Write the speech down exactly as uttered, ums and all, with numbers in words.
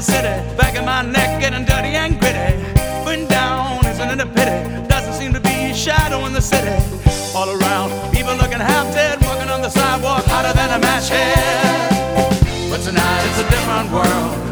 city, back of my neck getting dirty and gritty. Going down, isn't it a pity? Doesn't seem to be a shadow in the city. All around, people looking half dead, walking on the sidewalk hotter than a match head. But tonight it's a different world.